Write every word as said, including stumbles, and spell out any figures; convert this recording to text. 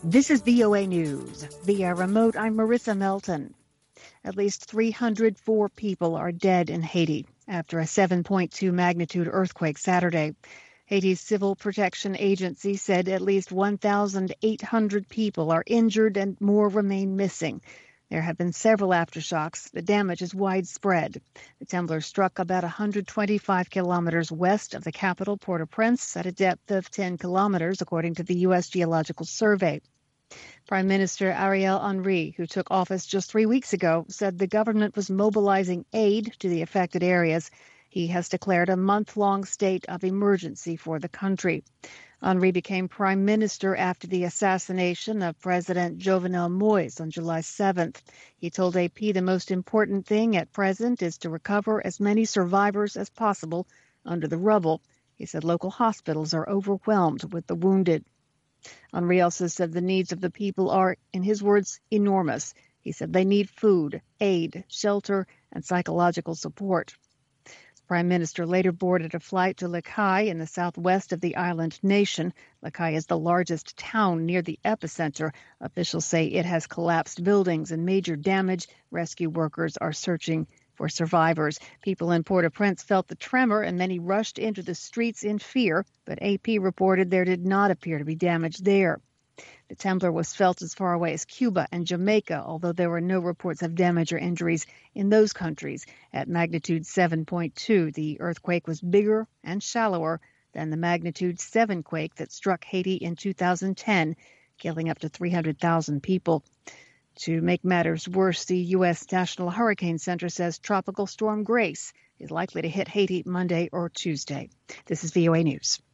This is V O A News. Via remote, I'm Marissa Melton. At least three hundred four people are dead in Haiti after a seven point two magnitude earthquake Saturday. Haiti's Civil Protection Agency said at least one thousand eight hundred people are injured and more remain missing. There have been several aftershocks. The damage is widespread. The tremor struck about one hundred twenty-five kilometers west of the capital, Port-au-Prince, at a depth of ten kilometers, according to the U S Geological Survey. Prime Minister Ariel Henry, who took office just three weeks ago, said the government was mobilizing aid to the affected areas. He has declared a month-long state of emergency for the country. Henry became prime minister after the assassination of President Jovenel Moïse on July seventh. He told A P the most important thing at present is to recover as many survivors as possible under the rubble. He said local hospitals are overwhelmed with the wounded. Henry also said the needs of the people are, in his words, enormous. He said they need food, aid, shelter, and psychological support. The Prime Minister later boarded a flight to Les Cayes in the southwest of the island nation. Les Cayes is the largest town near the epicenter. Officials say it has collapsed buildings and major damage. Rescue workers are searching for survivors. People in Port-au-Prince felt the tremor and many rushed into the streets in fear, but A P reported there did not appear to be damage there. The tremor was felt as far away as Cuba and Jamaica, although there were no reports of damage or injuries in those countries. At magnitude seven point two, the earthquake was bigger and shallower than the magnitude seven quake that struck Haiti in two thousand ten, killing up to three hundred thousand people. To make matters worse, the U S National Hurricane Center says Tropical Storm Grace is likely to hit Haiti Monday or Tuesday. This is V O A News.